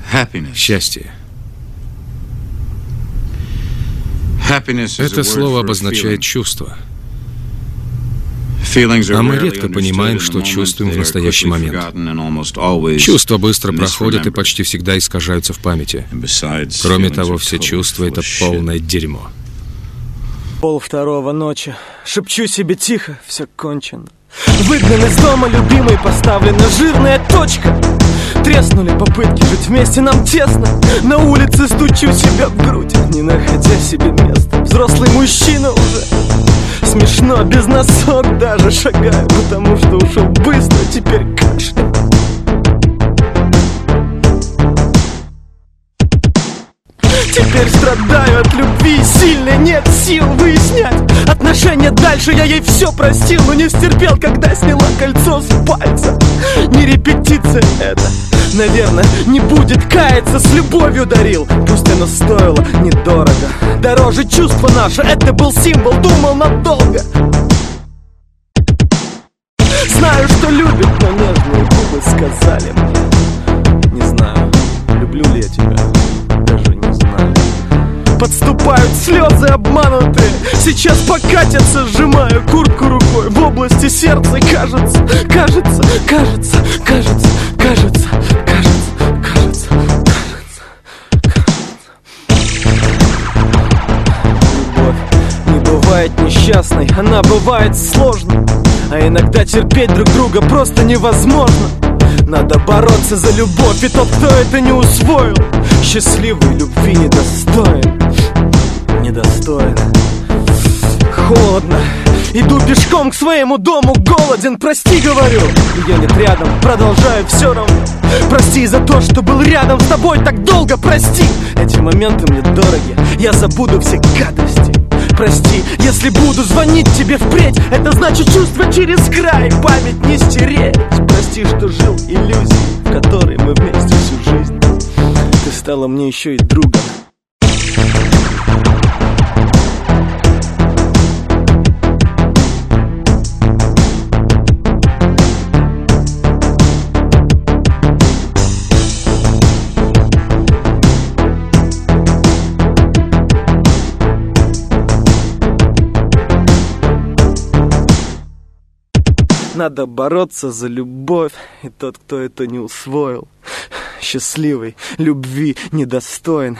Счастье. Это слово обозначает чувство. А мы редко понимаем, что чувствуем в настоящий момент. Чувства быстро проходят и почти всегда искажаются в памяти. Кроме того, все чувства — это полное дерьмо. 1:30 ночи. Шепчу себе тихо, все кончено. Выгнан из дома любимый, поставлена жирная точка. Треснули попытки жить вместе, нам тесно. На улице стучу себя в грудь, не находя себе места. Взрослый мужчина уже. Смешно, без носок даже шагаю, потому что ушел быстро, теперь кашляю. Теперь страдаю от любви, сильно нет сил выяснять отношения дальше. Я ей все простил, но не стерпел, когда сняла кольцо с пальца. Не репетиция это, наверное, не будет каяться. С любовью дарил, пусть оно стоило недорого. Дороже чувства наше, это был символ, думал надолго. Знаю, что любит, но нежные губы сказали мне: не знаю, люблю ли я тебя, даже не знаю. Подступают слезы обманутые, сейчас покатятся, сжимаю куртку рукой. В области сердца кажется. Любовь не бывает несчастной, она бывает сложной. А иногда терпеть друг друга просто невозможно. Надо бороться за любовь, и тот, кто это не усвоил, счастливой любви недостоин. Недостоин. Холодно. Иду пешком к своему дому, голоден, прости, говорю. Ее нет рядом, продолжаю все равно. Прости за то, что был рядом с тобой так долго, прости. Эти моменты мне дороги, я забуду все гадости. Прости, если буду звонить тебе впредь, это значит чувство через край, память не стереть. Прости, что жил иллюзией, в которой мы вместе всю жизнь. Ты стала мне еще и другом. Надо бороться за любовь, и тот, кто это не усвоил, счастливый любви недостоин.